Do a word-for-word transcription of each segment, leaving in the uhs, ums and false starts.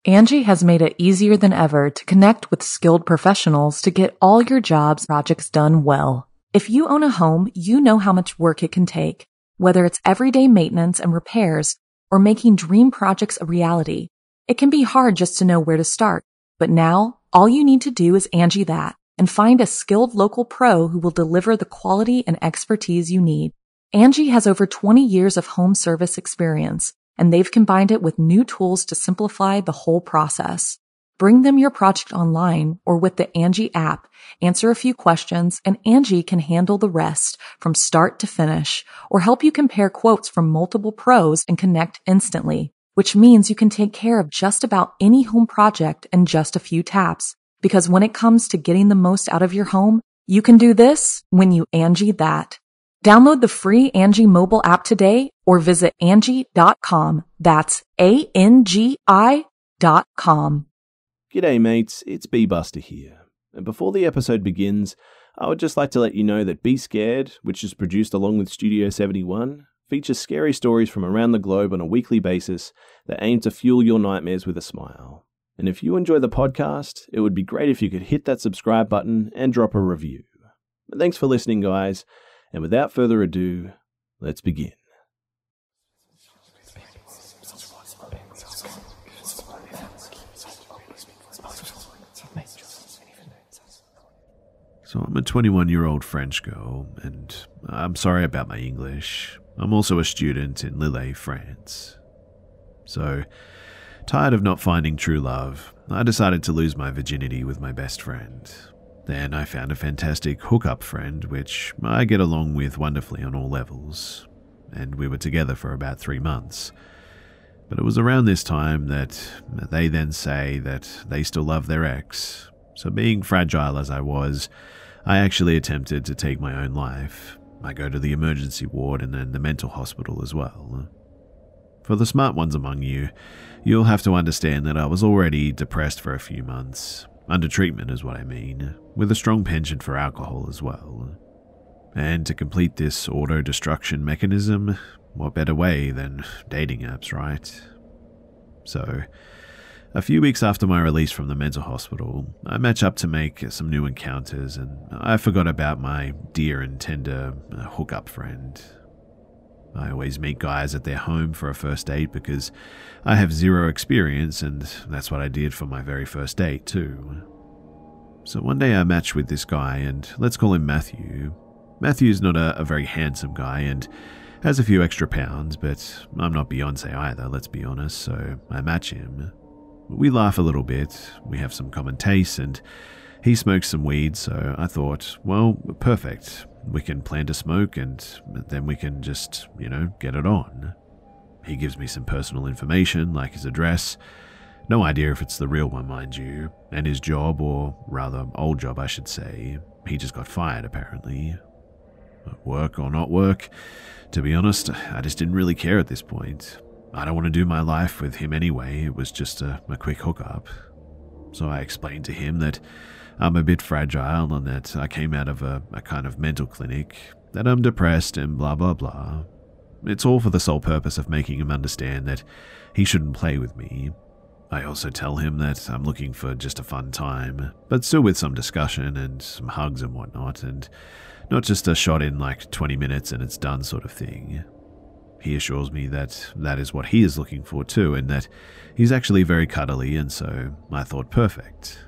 Angie has made it easier than ever to connect with skilled professionals to get all your jobs projects done well. If you own a home, you know how much work it can take, whether it's everyday maintenance and repairs or making dream projects a reality. It can be hard just to know where to start, but now all you need to do is Angie that and find a skilled local pro who will deliver the quality and expertise you need. Angie has over twenty years of home service experience, and they've combined it with new tools to simplify the whole process. Bring them your project online or with the Angie app, answer a few questions, and Angie can handle the rest from start to finish or help you compare quotes from multiple pros and connect instantly, which means you can take care of just about any home project in just a few taps. Because when it comes to getting the most out of your home, you can do this when you Angie that. Download the free Angie mobile app today or visit Angie dot com. That's A N G I dot com. G'day mates, it's B-Buster here. And before the episode begins, I would just like to let you know that Be Scared, which is produced along with Studio seventy-one, features scary stories from around the globe on a weekly basis that aim to fuel your nightmares with a smile. And if you enjoy the podcast, it would be great if you could hit that subscribe button and drop a review. But thanks for listening, guys. And without further ado, let's begin. So I'm a twenty-one-year-old French girl, and I'm sorry about my English. I'm also a student in Lille, France. So, tired of not finding true love, I decided to lose my virginity with my best friend. Then I found a fantastic hookup friend, which I get along with wonderfully on all levels, and we were together for about three months. But it was around this time that they then say that they still love their ex, so being fragile as I was, I actually attempted to take my own life. I go to the emergency ward and then the mental hospital as well. For the smart ones among you, you'll have to understand that I was already depressed for a few months. Under treatment is what I mean, with a strong penchant for alcohol as well. And to complete this auto-destruction mechanism, what better way than dating apps, right? So, a few weeks after my release from the mental hospital, I match up to make some new encounters, and I forgot about my dear and tender hookup friend. I always meet guys at their home for a first date because I have zero experience, and that's what I did for my very first date too. So one day I matched with this guy, and let's call him Matthew. Matthew's not a, a very handsome guy and has a few extra pounds, but I'm not Beyonce either, let's be honest, so I match him. We laugh a little bit, we have some common tastes, and he smokes some weed, so I thought, well, perfect. We can plan to smoke, and then we can just, you know, get it on. He gives me some personal information, like his address. No idea if it's the real one, mind you, and his job, or rather, old job, I should say. He just got fired, apparently. Work or not work, to be honest, I just didn't really care at this point. I don't want to do my life with him anyway, it was just a, a quick hookup. So I explained to him that I'm a bit fragile and that I came out of a, a kind of mental clinic, that I'm depressed and blah blah blah. It's all for the sole purpose of making him understand that he shouldn't play with me. I also tell him that I'm looking for just a fun time, but still with some discussion and some hugs and whatnot, and not just a shot in like twenty minutes and it's done sort of thing. He assures me that that is what he is looking for too, and that he's actually very cuddly, and so I thought perfect.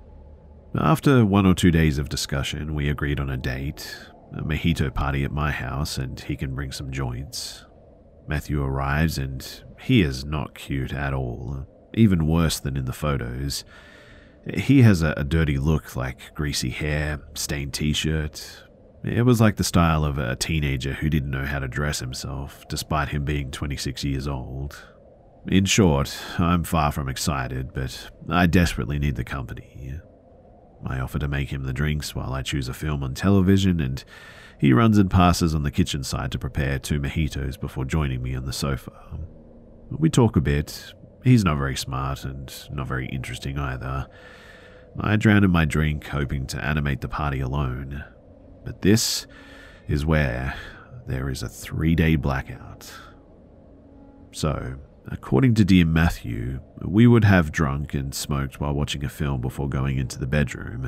After one or two days of discussion, we agreed on a date, a mojito party at my house, and he can bring some joints. Matthew arrives, and he is not cute at all, even worse than in the photos. He has a, a dirty look, like greasy hair, stained t-shirt. It was like the style of a teenager who didn't know how to dress himself, despite him being twenty-six years old. In short, I'm far from excited, but I desperately need the company. I offer to make him the drinks while I choose a film on television, and he runs and passes on the kitchen side to prepare two mojitos before joining me on the sofa. We talk a bit. He's not very smart and not very interesting either. I drown in my drink, hoping to animate the party alone. But this is where there is a three-day blackout. So, according to dear Matthew, we would have drunk and smoked while watching a film before going into the bedroom.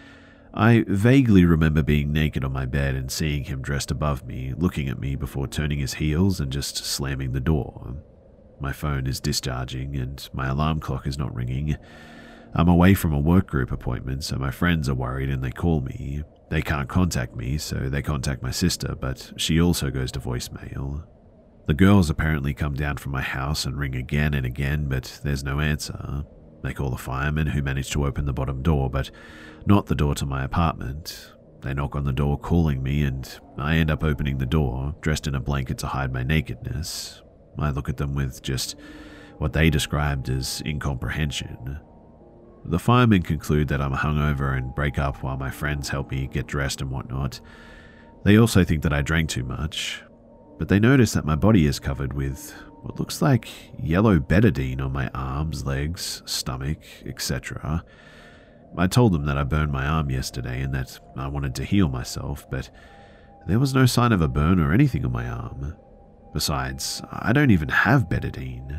I vaguely remember being naked on my bed and seeing him dressed above me, looking at me before turning his heels and just slamming the door. My phone is discharging and my alarm clock is not ringing. I'm away from a work group appointment, so my friends are worried and they call me. They can't contact me, so they contact my sister, but she also goes to voicemail. The girls apparently come down from my house and ring again and again, but there's no answer. They call the firemen, who manage to open the bottom door, but not the door to my apartment. They knock on the door calling me, and I end up opening the door, dressed in a blanket to hide my nakedness. I look at them with just what they described as incomprehension. The firemen conclude that I'm hungover and break up while my friends help me get dressed and whatnot. They also think that I drank too much, but they notice that my body is covered with what looks like yellow betadine on my arms, legs, stomach, et cetera. I told them that I burned my arm yesterday and that I wanted to heal myself, but there was no sign of a burn or anything on my arm. Besides, I don't even have betadine.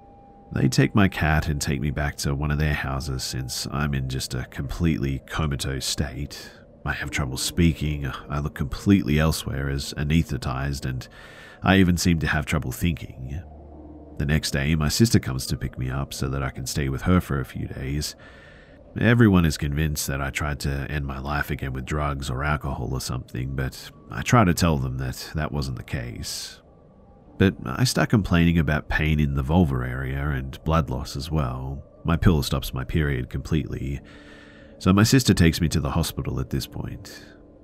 They take my cat and take me back to one of their houses since I'm in just a completely comatose state. I have trouble speaking, I look completely elsewhere as anesthetized, and I even seem to have trouble thinking. The next day, my sister comes to pick me up so that I can stay with her for a few days. Everyone is convinced that I tried to end my life again with drugs or alcohol or something, but I try to tell them that that wasn't the case. But I start complaining about pain in the vulva area and blood loss as well. My pill stops my period completely, so my sister takes me to the hospital at this point.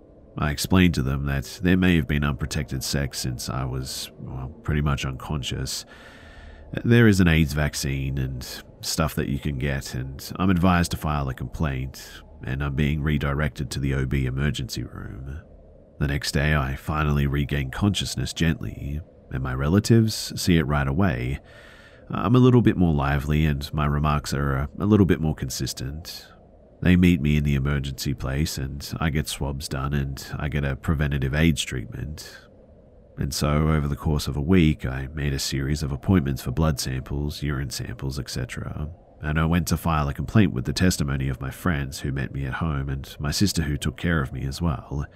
I explain to them that there may have been unprotected sex since I was, well, pretty much unconscious. There is an AIDS vaccine and stuff that you can get, and I'm advised to file a complaint, and I'm being redirected to the O B emergency room. The next day, I finally regain consciousness gently, and my relatives see it right away. I'm a little bit more lively, and my remarks are a little bit more consistent. They meet me in the emergency place, and I get swabs done, and I get a preventative AIDS treatment. And so, over the course of a week, I made a series of appointments for blood samples, urine samples, et cetera. And I went to file a complaint with the testimony of my friends who met me at home and my sister who took care of me as well.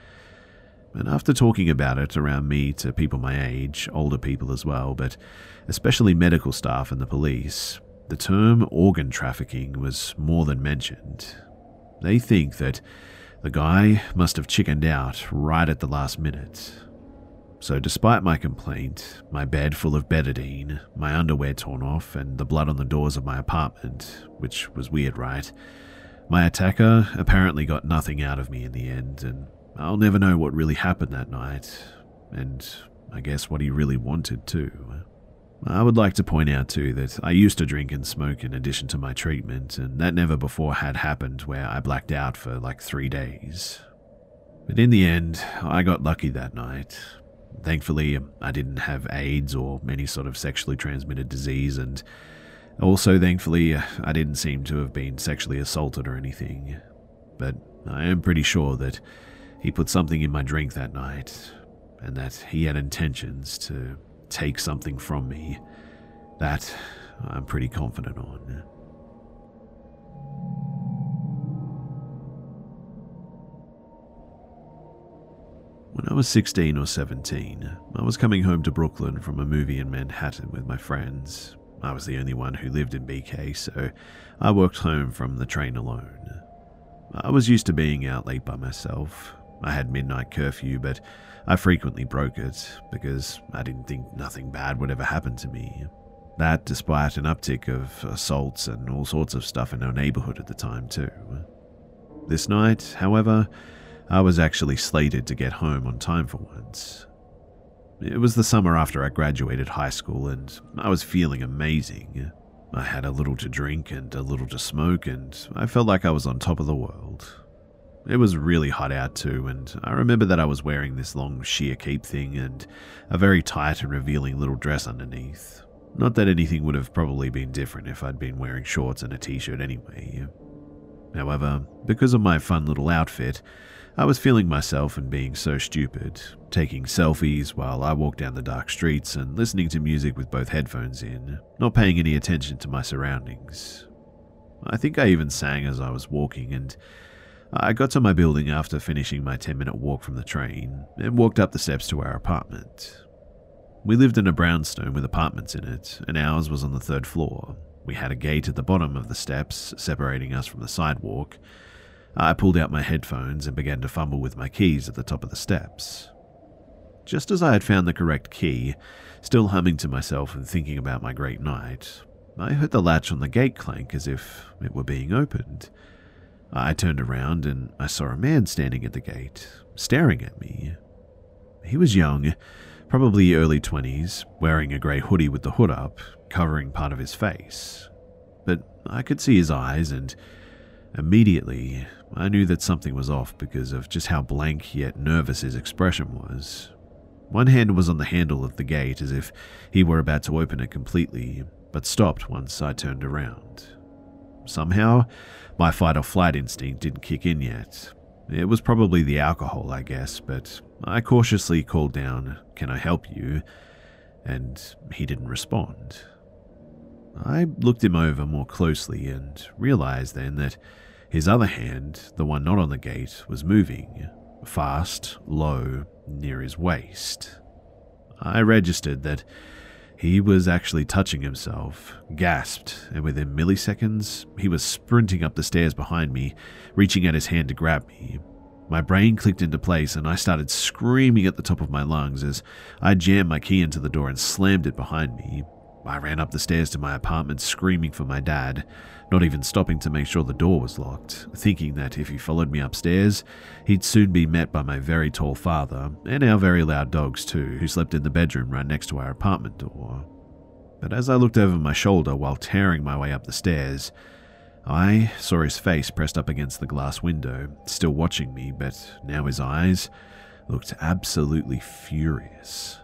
And after talking about it around me to people my age, older people as well, but especially medical staff and the police, the term organ trafficking was more than mentioned. They think that the guy must have chickened out right at the last minute. So despite my complaint, my bed full of betadine, my underwear torn off, and the blood on the doors of my apartment, which was weird, right? My attacker apparently got nothing out of me in the end, and I'll never know what really happened that night, and I guess what he really wanted too. I would like to point out too that I used to drink and smoke in addition to my treatment, and that never before had happened where I blacked out for like three days. But in the end, I got lucky that night. Thankfully, I didn't have AIDS or any sort of sexually transmitted disease, and also thankfully, I didn't seem to have been sexually assaulted or anything. But I am pretty sure that he put something in my drink that night, and that he had intentions to take something from me. That I'm pretty confident on. When I was sixteen or seventeen, I was coming home to Brooklyn from a movie in Manhattan with my friends. I was the only one who lived in B K, so I walked home from the train alone. I was used to being out late by myself. I had midnight curfew, but I frequently broke it because I didn't think nothing bad would ever happen to me. That despite an uptick of assaults and all sorts of stuff in our neighborhood at the time too. This night, however, I was actually slated to get home on time for once. It was the summer after I graduated high school, and I was feeling amazing. I had a little to drink and a little to smoke, and I felt like I was on top of the world. It was really hot out too, and I remember that I was wearing this long sheer cape thing and a very tight and revealing little dress underneath. Not that anything would have probably been different if I'd been wearing shorts and a t-shirt anyway. However, because of my fun little outfit, I was feeling myself and being so stupid, taking selfies while I walked down the dark streets and listening to music with both headphones in, not paying any attention to my surroundings. I think I even sang as I was walking, and I got to my building after finishing my ten minute walk from the train and walked up the steps to our apartment. We lived in a brownstone with apartments in it, and ours was on the third floor. We had a gate at the bottom of the steps separating us from the sidewalk. I pulled out my headphones and began to fumble with my keys at the top of the steps. Just as I had found the correct key, still humming to myself and thinking about my great night, I heard the latch on the gate clank as if it were being opened. I turned around and I saw a man standing at the gate, staring at me. He was young, probably early twenties, wearing a grey hoodie with the hood up, covering part of his face. But I could see his eyes, and immediately I knew that something was off because of just how blank yet nervous his expression was. One hand was on the handle of the gate as if he were about to open it completely, but stopped once I turned around. Somehow, my fight or flight instinct didn't kick in yet. It was probably the alcohol, I guess, but I cautiously called down, "Can I help you?" And he didn't respond. I looked him over more closely and realized then that his other hand, the one not on the gate, was moving, fast, low, near his waist. I registered that he was actually touching himself, gasped, and within milliseconds, he was sprinting up the stairs behind me, reaching out his hand to grab me. My brain clicked into place and I started screaming at the top of my lungs as I jammed my key into the door and slammed it behind me. I ran up the stairs to my apartment screaming for my dad, not even stopping to make sure the door was locked, thinking that if he followed me upstairs, he'd soon be met by my very tall father, and our very loud dogs too, who slept in the bedroom right next to our apartment door. But as I looked over my shoulder while tearing my way up the stairs, I saw his face pressed up against the glass window, still watching me, but now his eyes looked absolutely furious.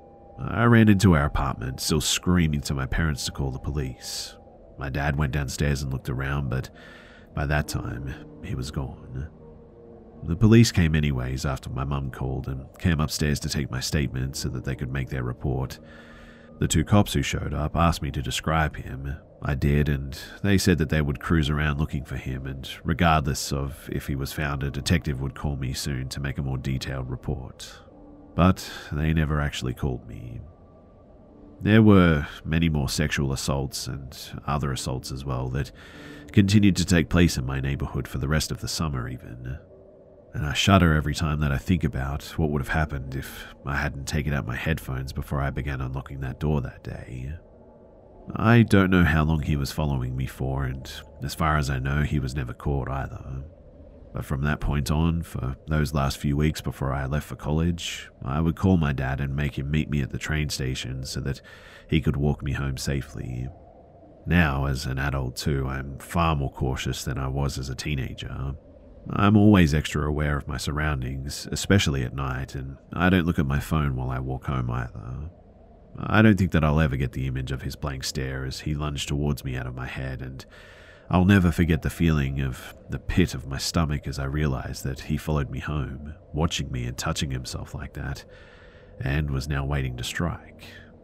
I ran into our apartment, still screaming to my parents to call the police. My dad went downstairs and looked around, but by that time, he was gone. The police came anyways after my mum called and came upstairs to take my statement so that they could make their report. The two cops who showed up asked me to describe him. I did, and they said that they would cruise around looking for him, and regardless of if he was found, a detective would call me soon to make a more detailed report. But they never actually called me. There were many more sexual assaults and other assaults as well that continued to take place in my neighborhood for the rest of the summer even. And I shudder every time that I think about what would have happened if I hadn't taken out my headphones before I began unlocking that door that day. I don't know how long he was following me for, and as far as I know, he was never caught either. But from that point on, for those last few weeks before I left for college, I would call my dad and make him meet me at the train station so that he could walk me home safely. Now, as an adult too, I'm far more cautious than I was as a teenager. I'm always extra aware of my surroundings, especially at night, and I don't look at my phone while I walk home either. I don't think that I'll ever get the image of his blank stare as he lunged towards me out of my head, and I'll never forget the feeling of the pit of my stomach as I realized that he followed me home, watching me and touching himself like that, and was now waiting to strike.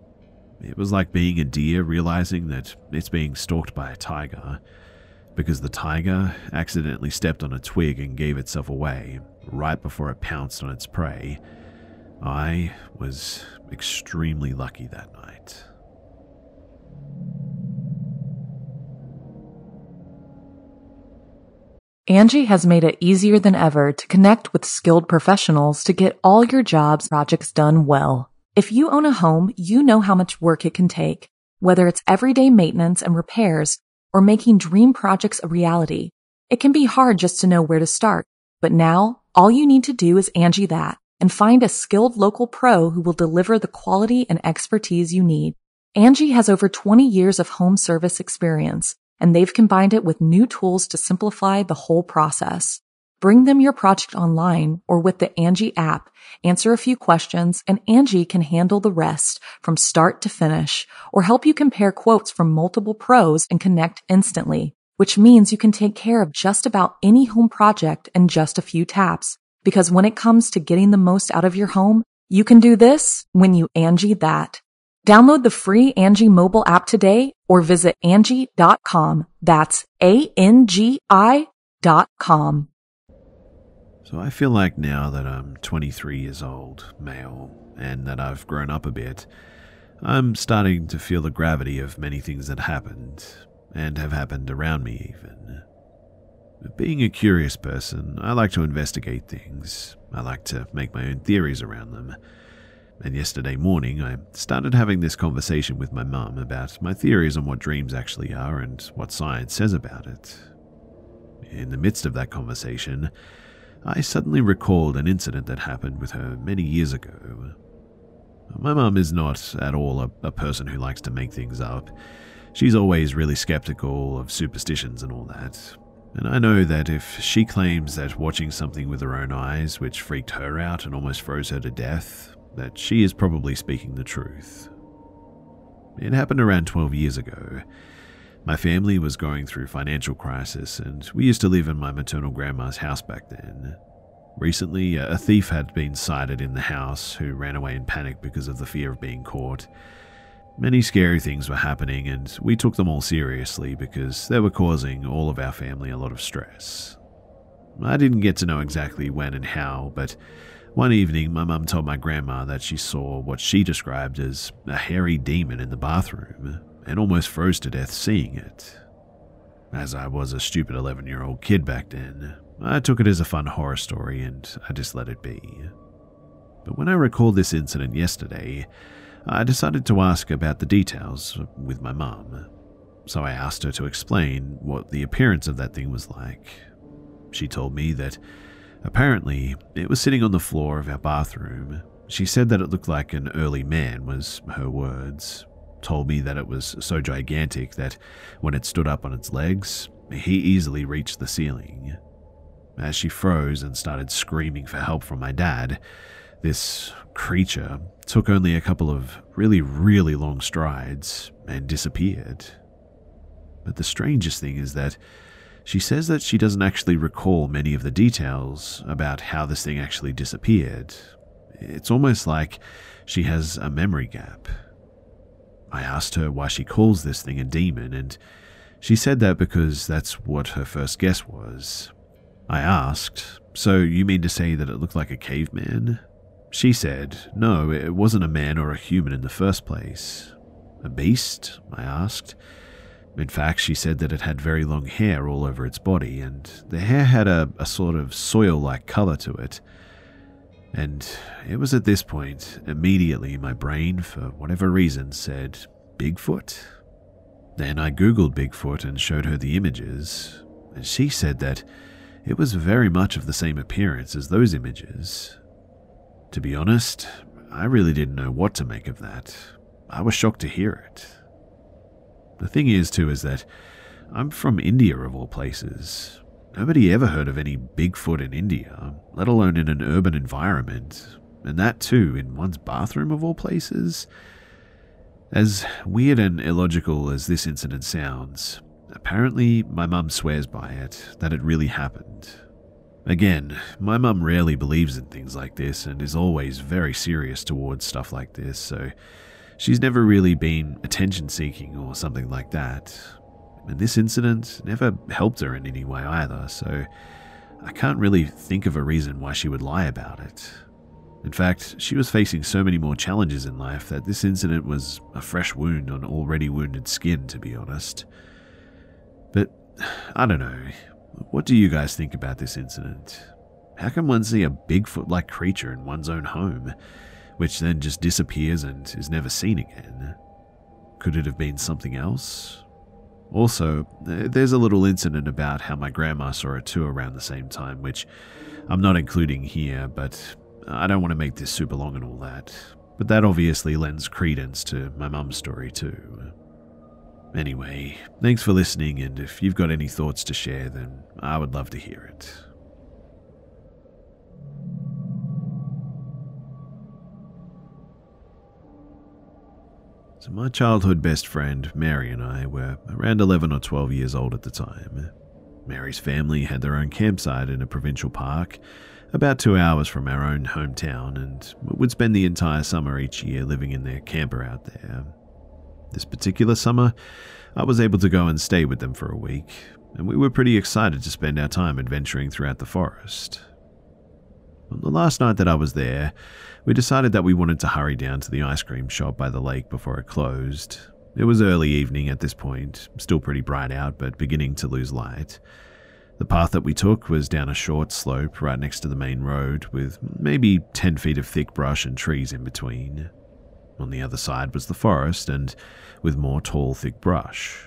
It was like being a deer realizing that it's being stalked by a tiger, because the tiger accidentally stepped on a twig and gave itself away right before it pounced on its prey. I was extremely lucky that night. Angie has made it easier than ever to connect with skilled professionals to get all your jobs projects done well. If you own a home, you know how much work it can take, whether it's everyday maintenance and repairs or making dream projects a reality. It can be hard just to know where to start, but now all you need to do is Angie that and find a skilled local pro who will deliver the quality and expertise you need. Angie has over twenty years of home service experience, and they've combined it with new tools to simplify the whole process. Bring them your project online or with the Angie app, answer a few questions, and Angie can handle the rest from start to finish or help you compare quotes from multiple pros and connect instantly, which means you can take care of just about any home project in just a few taps. Because when it comes to getting the most out of your home, you can do this when you Angie that. Download the free Angie mobile app today or visit Angie dot com. That's A N G I dot com. So I feel like now that I'm twenty-three years old, male, and that I've grown up a bit, I'm starting to feel the gravity of many things that happened, and have happened around me even. Being a curious person, I like to investigate things. I like to make my own theories around them. And yesterday morning, I started having this conversation with my mum about my theories on what dreams actually are and what science says about it. In the midst of that conversation, I suddenly recalled an incident that happened with her many years ago. My mum is not at all a, a person who likes to make things up. She's always really skeptical of superstitions and all that. And I know that if she claims that watching something with her own eyes, which freaked her out and almost froze her to death, that she is probably speaking the truth. It happened around twelve years ago. My family was going through financial crisis, and we used to live in my maternal grandma's house back then. Recently, a thief had been sighted in the house who ran away in panic because of the fear of being caught. Many scary things were happening, and we took them all seriously because they were causing all of our family a lot of stress. I didn't get to know exactly when and how, but one evening my mum told my grandma that she saw what she described as a hairy demon in the bathroom, and almost froze to death seeing it. As I was a stupid eleven-year-old kid back then, I took it as a fun horror story and I just let it be. But when I recalled this incident yesterday, I decided to ask about the details with my mum. So I asked her to explain what the appearance of that thing was like. She told me that apparently it was sitting on the floor of our bathroom. She said that it looked like an early man, was her words. Told me that it was so gigantic that when it stood up on its legs, he easily reached the ceiling. As she froze and started screaming for help from my dad, this creature took only a couple of really, really long strides and disappeared. But the strangest thing is that she says that she doesn't actually recall many of the details about how this thing actually disappeared. It's almost like she has a memory gap. I asked her why she calls this thing a demon, and she said that because that's what her first guess was. I asked, so you mean to say that it looked like a caveman? She said, no, it wasn't a man or a human in the first place. A beast? I asked. In fact, she said that it had very long hair all over its body, and the hair had a, a sort of soil-like color to it. And it was at this point, immediately my brain, for whatever reason, said, Bigfoot? Then I googled Bigfoot and showed her the images, and she said that it was very much of the same appearance as those images. To be honest, I really didn't know what to make of that. I was shocked to hear it. The thing is, too, is that I'm from India of all places. Nobody ever heard of any Bigfoot in India, let alone in an urban environment, and that too in one's bathroom of all places. As weird and illogical as this incident sounds, apparently my mum swears by it, that it really happened. Again, my mum rarely believes in things like this and is always very serious towards stuff like this, so she's never really been attention-seeking or something like that. And this incident never helped her in any way either, so I can't really think of a reason why she would lie about it. In fact, she was facing so many more challenges in life that this incident was a fresh wound on already wounded skin, to be honest. But, I don't know, what do you guys think about this incident? How can one see a Bigfoot-like creature in one's own home, which then just disappears and is never seen again? Could it have been something else? Also, there's a little incident about how my grandma saw it too around the same time, which I'm not including here, but I don't want to make this super long and all that. But that obviously lends credence to my mum's story too. Anyway, thanks for listening, and if you've got any thoughts to share, then I would love to hear it. So my childhood best friend, Mary, and I were around eleven or twelve years old at the time. Mary's family had their own campsite in a provincial park, about two hours from our own hometown, and would spend the entire summer each year living in their camper out there. This particular summer, I was able to go and stay with them for a week, and we were pretty excited to spend our time adventuring throughout the forest. On the last night that I was there, we decided that we wanted to hurry down to the ice cream shop by the lake before it closed. It was early evening at this point, still pretty bright out, but beginning to lose light. The path that we took was down a short slope right next to the main road, with maybe ten feet of thick brush and trees in between. On the other side was the forest, and with more tall, thick brush.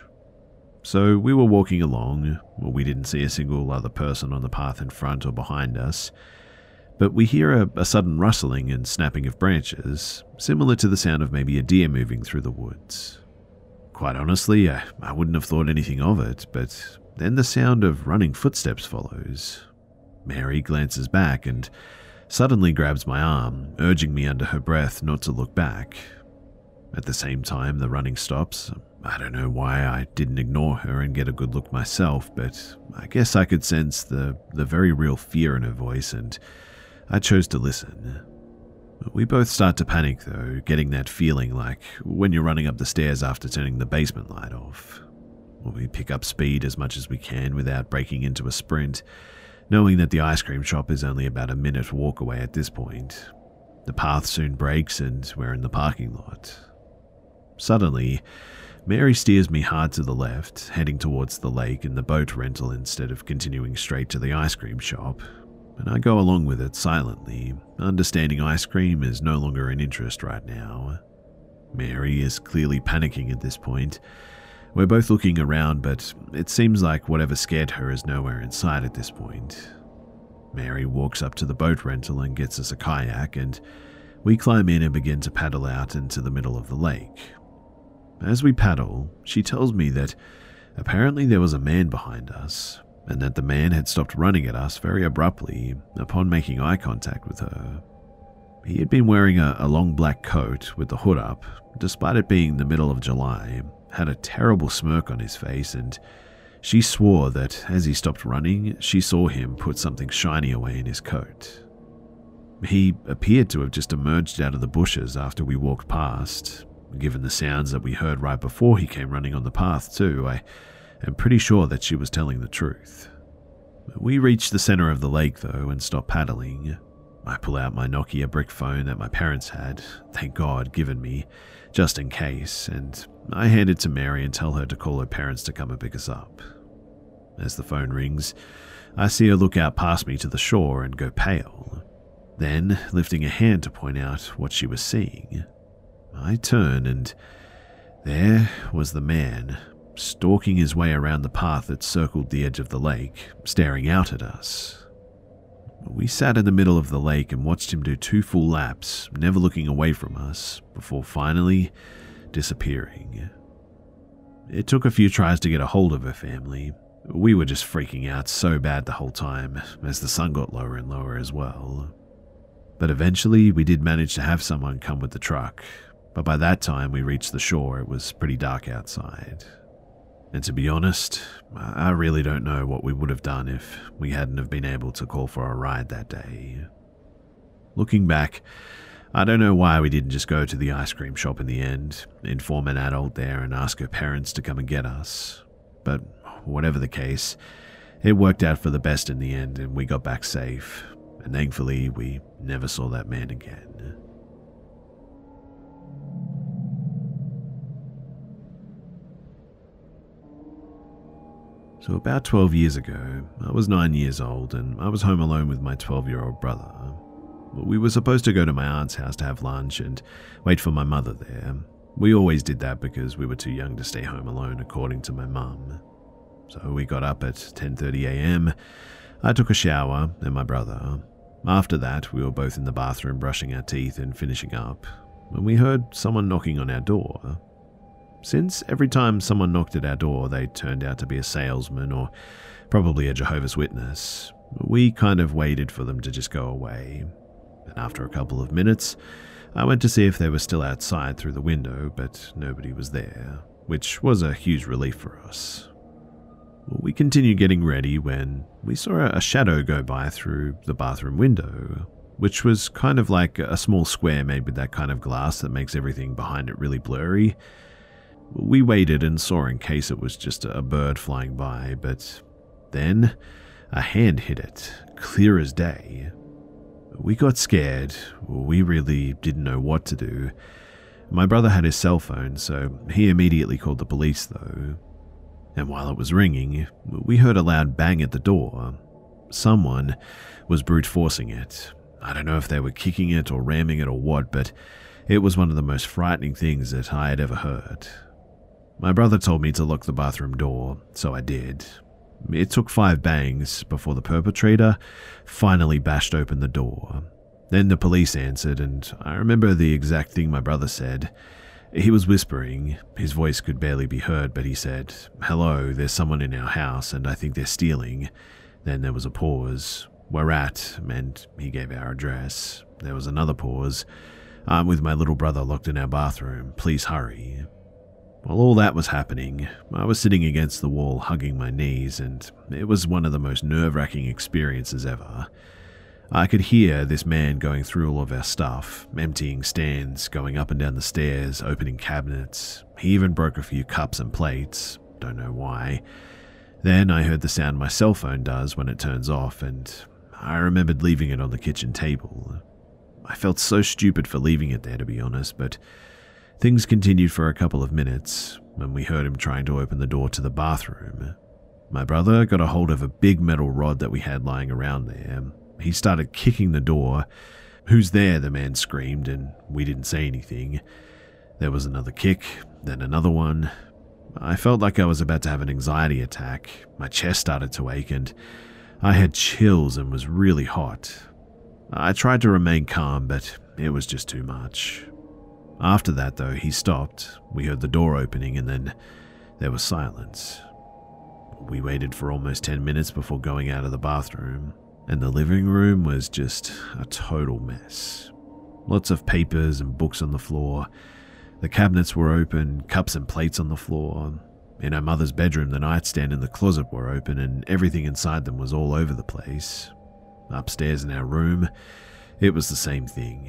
So we were walking along. Well, we didn't see a single other person on the path in front or behind us, but we hear a, a sudden rustling and snapping of branches, similar to the sound of maybe a deer moving through the woods. Quite honestly, I, I wouldn't have thought anything of it, but then the sound of running footsteps follows. Mary glances back and suddenly grabs my arm, urging me under her breath not to look back. At the same time, the running stops. I don't know why I didn't ignore her and get a good look myself, but I guess I could sense the, the very real fear in her voice, and I chose to listen. We both start to panic, though, getting that feeling like when you're running up the stairs after turning the basement light off. We pick up speed as much as we can without breaking into a sprint, knowing that the ice cream shop is only about a minute walk away at this point. The path soon breaks and we're in the parking lot. Suddenly, Mary steers me hard to the left, heading towards the lake and the boat rental instead of continuing straight to the ice cream shop, and I go along with it silently, understanding ice cream is no longer an interest right now. Mary is clearly panicking at this point. We're both looking around, but it seems like whatever scared her is nowhere in sight at this point. Mary walks up to the boat rental and gets us a kayak, and we climb in and begin to paddle out into the middle of the lake. As we paddle, she tells me that apparently there was a man behind us, and that the man had stopped running at us very abruptly upon making eye contact with her. He had been wearing a, a long black coat with the hood up, despite it being the middle of July, had a terrible smirk on his face, and she swore that as he stopped running, she saw him put something shiny away in his coat. He appeared to have just emerged out of the bushes after we walked past. Given the sounds that we heard right before he came running on the path too, I am pretty sure that she was telling the truth. We reach the center of the lake though and stop paddling. I pull out my Nokia brick phone that my parents had, thank God, given me, just in case, and I hand it to Mary and tell her to call her parents to come and pick us up. As the phone rings, I see her look out past me to the shore and go pale. Then, lifting a hand to point out what she was seeing, I turn and there was the man, stalking his way around the path that circled the edge of the lake, staring out at us. We sat in the middle of the lake and watched him do two full laps, never looking away from us, before finally disappearing. It took a few tries to get a hold of her family. We were just freaking out so bad the whole time, as the sun got lower and lower as well. But eventually we did manage to have someone come with the truck, but by that time we reached the shore, it was pretty dark outside. And to be honest, I really don't know what we would have done if we hadn't have been able to call for a ride that day. Looking back, I don't know why we didn't just go to the ice cream shop in the end, inform an adult there and ask her parents to come and get us. But whatever the case, it worked out for the best in the end and we got back safe. And thankfully, we never saw that man again. So about twelve years ago, I was nine years old and I was home alone with my twelve-year-old brother. We were supposed to go to my aunt's house to have lunch and wait for my mother there. We always did that because we were too young to stay home alone, according to my mum. So we got up at ten thirty a m. I took a shower and my brother. After that, we were both in the bathroom brushing our teeth and finishing up when we heard someone knocking on our door. Since every time someone knocked at our door, they turned out to be a salesman or probably a Jehovah's Witness, we kind of waited for them to just go away. And after a couple of minutes, I went to see if they were still outside through the window, but nobody was there, which was a huge relief for us. We continued getting ready when we saw a shadow go by through the bathroom window, which was kind of like a small square made with that kind of glass that makes everything behind it really blurry. We waited and saw in case it was just a bird flying by, but then a hand hit it, clear as day. We got scared. We really didn't know what to do. My brother had his cell phone, so he immediately called the police though. And while it was ringing, we heard a loud bang at the door. Someone was brute forcing it. I don't know if they were kicking it or ramming it or what, but it was one of the most frightening things that I had ever heard. My brother told me to lock the bathroom door, so I did. It took five bangs before the perpetrator finally bashed open the door. Then the police answered, and I remember the exact thing my brother said. He was whispering. His voice could barely be heard, but he said, "Hello, there's someone in our house, and I think they're stealing." Then there was a pause. "We're at," and he gave our address. There was another pause. "I'm with my little brother locked in our bathroom. Please hurry." While all that was happening, I was sitting against the wall hugging my knees, and it was one of the most nerve-wracking experiences ever. I could hear this man going through all of our stuff, emptying stands, going up and down the stairs, opening cabinets. He even broke a few cups and plates. Don't know why. Then I heard the sound my cell phone does when it turns off, and I remembered leaving it on the kitchen table. I felt so stupid for leaving it there, to be honest, but things continued for a couple of minutes when we heard him trying to open the door to the bathroom. My brother got a hold of a big metal rod that we had lying around there. He started kicking the door. "Who's there?" the man screamed, and we didn't say anything. There was another kick, then another one. I felt like I was about to have an anxiety attack. My chest started to ache, and I had chills and was really hot. I tried to remain calm, but it was just too much. After that, though, he stopped. We heard the door opening, and then there was silence. We waited for almost ten minutes before going out of the bathroom, and the living room was just a total mess. Lots of papers and books on the floor. The cabinets were open, cups and plates on the floor. In our mother's bedroom, the nightstand and the closet were open, and everything inside them was all over the place. Upstairs in our room, it was the same thing.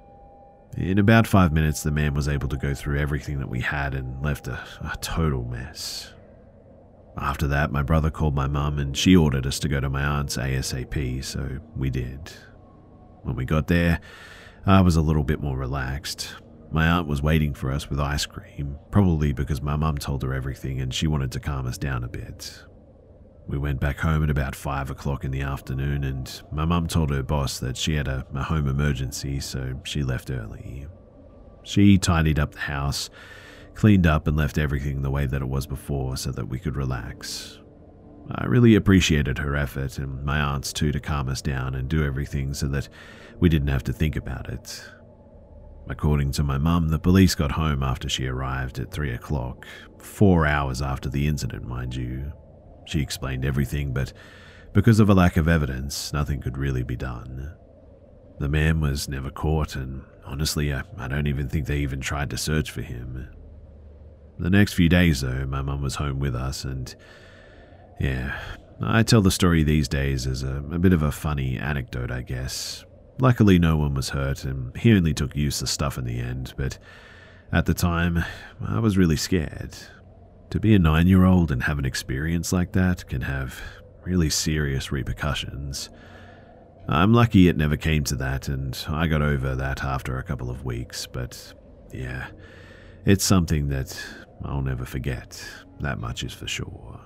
In about five minutes, the man was able to go through everything that we had and left a, a total mess. After that, my brother called my mum and she ordered us to go to my aunt's ASAP, so we did. When we got there, I was a little bit more relaxed. My aunt was waiting for us with ice cream, probably because my mum told her everything and she wanted to calm us down a bit. We went back home at about five o'clock in the afternoon, and my mum told her boss that she had a, a home emergency, so she left early. She tidied up the house, cleaned up and left everything the way that it was before so that we could relax. I really appreciated her effort, and my aunt's too, to calm us down and do everything so that we didn't have to think about it. According to my mum, the police got home after she arrived at three o'clock, four hours after the incident, mind you. She explained everything, but because of a lack of evidence, nothing could really be done. The man was never caught, and honestly, I, I don't even think they even tried to search for him. The next few days, though, my mum was home with us, and yeah, I tell the story these days as a, a bit of a funny anecdote, I guess. Luckily, no one was hurt, and he only took useless stuff in the end, but at the time, I was really scared. To be a nine-year-old and have an experience like that can have really serious repercussions. I'm lucky it never came to that, and I got over that after a couple of weeks, but yeah, it's something that I'll never forget, that much is for sure.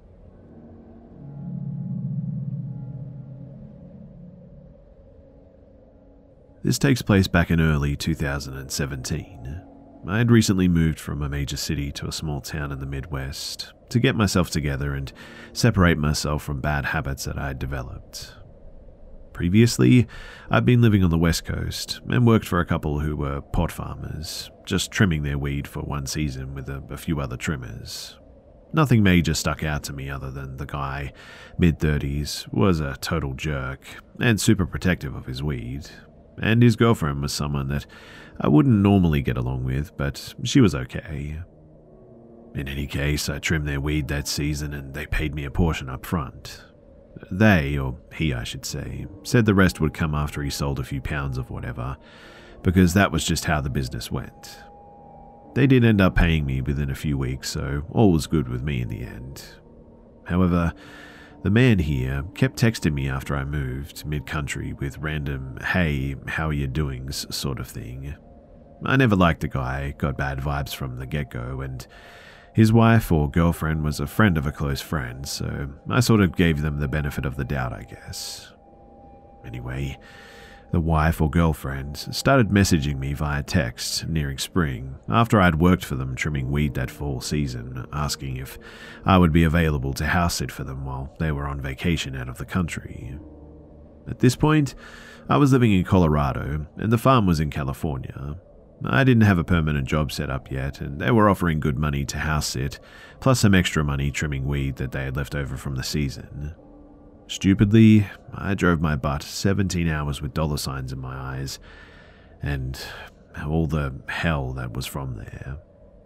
This takes place back in early two thousand seventeen. I had recently moved from a major city to a small town in the Midwest to get myself together and separate myself from bad habits that I had developed. Previously, I'd been living on the West Coast and worked for a couple who were pot farmers, just trimming their weed for one season with a, a few other trimmers. Nothing major stuck out to me other than the guy, mid-thirties, was a total jerk and super protective of his weed. and his girlfriend was someone that I wouldn't normally get along with, but she was okay. In any case, I trimmed their weed that season and they paid me a portion up front. They, or he I should say, said the rest would come after he sold a few pounds of whatever, because that was just how the business went. They did end up paying me within a few weeks, so all was good with me in the end. However, the man here kept texting me after I moved mid-country with random, hey, how are you doings sort of thing. I never liked the guy, got bad vibes from the get-go, and his wife or girlfriend was a friend of a close friend, so I sort of gave them the benefit of the doubt, I guess. Anyway, the wife or girlfriend started messaging me via text nearing spring after I'd worked for them trimming weed that fall season, asking if I would be available to house sit for them while they were on vacation out of the country. At this point, I was living in Colorado and the farm was in California. I didn't have a permanent job set up yet, and they were offering good money to house sit, plus some extra money trimming weed that they had left over from the season. Stupidly, I drove my butt seventeen hours with dollar signs in my eyes, and all the hell that was from there.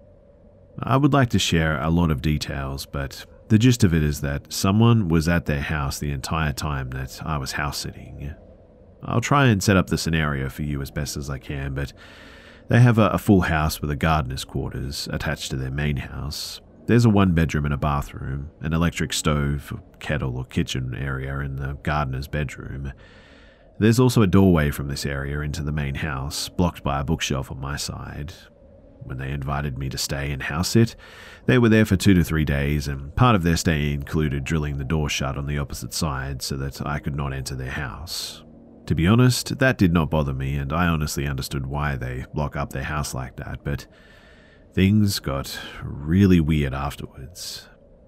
I would like to share a lot of details, but the gist of it is that someone was at their house the entire time that I was house sitting. I'll try and set up the scenario for you as best as I can, but they have a, a full house with a gardener's quarters attached to their main house. There's a one bedroom and a bathroom, an electric stove, kettle or kitchen area in the gardener's bedroom. There's also a doorway from this area into the main house, blocked by a bookshelf on my side. When they invited me to stay and house sit, they were there for two to three days, and part of their stay included drilling the door shut on the opposite side so that I could not enter their house. To be honest, that did not bother me, and I honestly understood why they lock up their house like that, but things got really weird afterwards.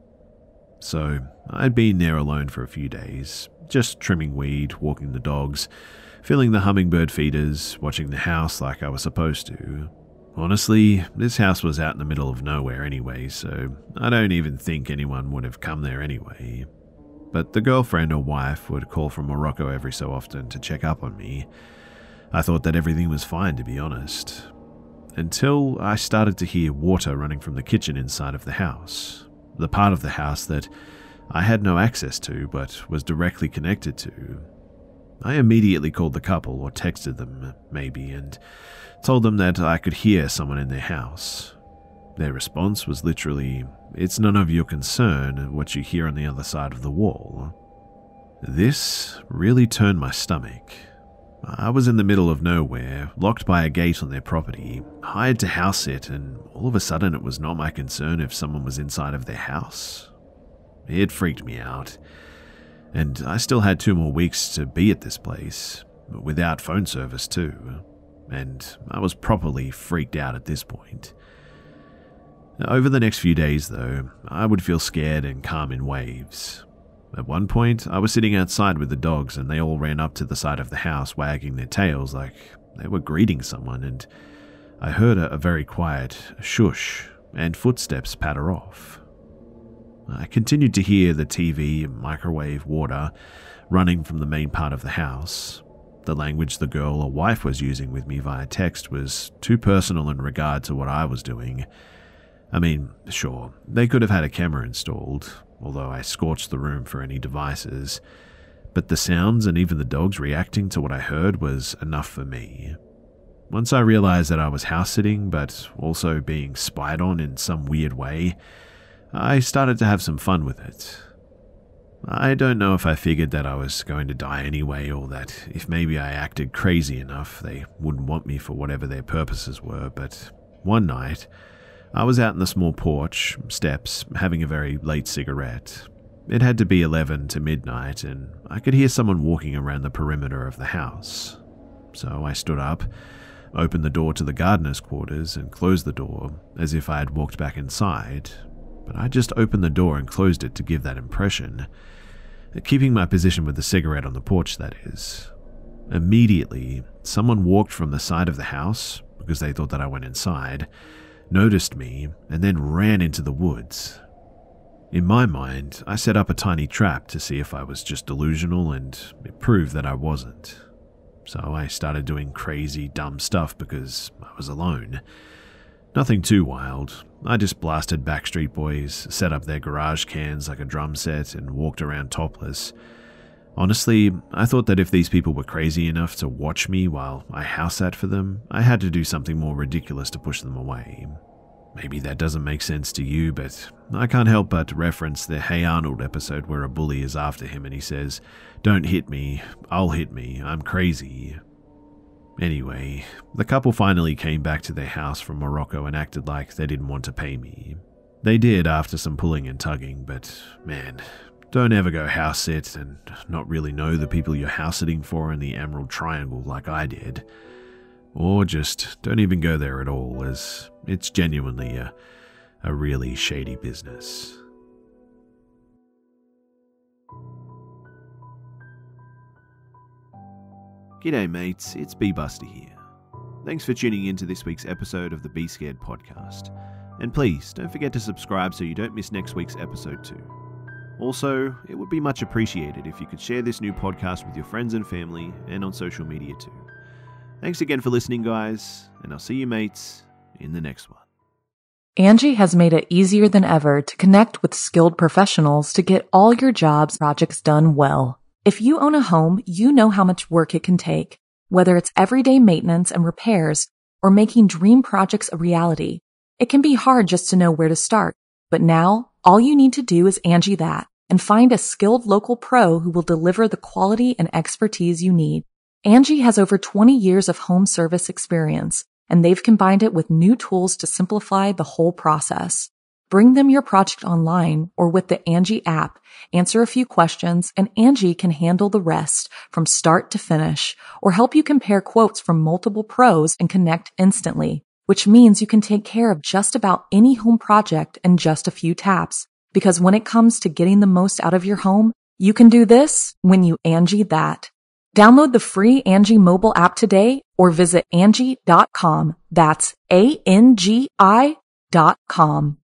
So, I'd been there alone for a few days, just trimming weed, walking the dogs, filling the hummingbird feeders, watching the house like I was supposed to. Honestly, this house was out in the middle of nowhere anyway, so I don't even think anyone would have come there anyway. But the girlfriend or wife would call from Morocco every so often to check up on me. I thought that everything was fine, to be honest. Until I started to hear water running from the kitchen inside of the house. The part of the house that I had no access to, but was directly connected to. I immediately called the couple, or texted them, maybe, and told them that I could hear someone in their house. Their response was literally, "It's none of your concern what you hear on the other side of the wall." This really turned my stomach. I was in the middle of nowhere, locked by a gate on their property, hired to house sit, and all of a sudden it was not my concern if someone was inside of their house. It freaked me out. And I still had two more weeks to be at this place, without phone service too, and I was properly freaked out at this point. Over the next few days, though, I would feel scared and calm in waves. At one point, I was sitting outside with the dogs and they all ran up to the side of the house wagging their tails like they were greeting someone, and I heard a, a very quiet shush and footsteps patter off. I continued to hear the T V, microwave, water running from the main part of the house. The language the girl or wife was using with me via text was too personal in regard to what I was doing. I mean, sure, they could have had a camera installed, although I scorched the room for any devices, but the sounds and even the dogs reacting to what I heard was enough for me. Once I realized that I was house-sitting, but also being spied on in some weird way, I started to have some fun with it. I don't know if I figured that I was going to die anyway, or that if maybe I acted crazy enough, they wouldn't want me for whatever their purposes were, but one night, I was out in the small porch, steps, having a very late cigarette. It had to be eleven to midnight, and I could hear someone walking around the perimeter of the house. So I stood up, opened the door to the gardener's quarters, and closed the door, as if I had walked back inside. But I just opened the door and closed it to give that impression, keeping my position with the cigarette on the porch, that is. Immediately, someone walked from the side of the house, because they thought that I went inside, noticed me, and then ran into the woods. In my mind, I set up a tiny trap to see if I was just delusional, and it proved that I wasn't. so I started doing crazy, dumb stuff because I was alone. Nothing too wild. I just blasted Backstreet Boys, set up their garage cans like a drum set, and walked around topless. Honestly, I thought that if these people were crazy enough to watch me while I house sat for them, I had to do something more ridiculous to push them away. Maybe that doesn't make sense to you, but I can't help but reference the Hey Arnold episode where a bully is after him and he says, "Don't hit me, I'll hit me, I'm crazy." Anyway, the couple finally came back to their house from Morocco and acted like they didn't want to pay me. They did after some pulling and tugging, but man, don't ever go house sit and not really know the people you're house sitting for in the Emerald Triangle like I did. Or just don't even go there at all, as it's genuinely a, a really shady business. G'day mates, it's B-Buster here. Thanks for tuning in to this week's episode of the Be Scared podcast. And please, don't forget to subscribe so you don't miss next week's episode too. Also, it would be much appreciated if you could share this new podcast with your friends and family and on social media too. Thanks again for listening, guys, and I'll see you mates in the next one. Angie has made it easier than ever to connect with skilled professionals to get all your jobs projects done well. If you own a home, you know how much work it can take, whether it's everyday maintenance and repairs or making dream projects a reality. It can be hard just to know where to start, but now all you need to do is Angie that and find a skilled local pro who will deliver the quality and expertise you need. Angie has over twenty years of home service experience, and they've combined it with new tools to simplify the whole process. Bring them your project online or with the Angie app, answer a few questions, and Angie can handle the rest from start to finish, or help you compare quotes from multiple pros and connect instantly, which means you can take care of just about any home project in just a few taps. Because when it comes to getting the most out of your home, you can do this when you Angie that. Download the free Angie mobile app today or visit Angie dot com. That's A N G I dot com.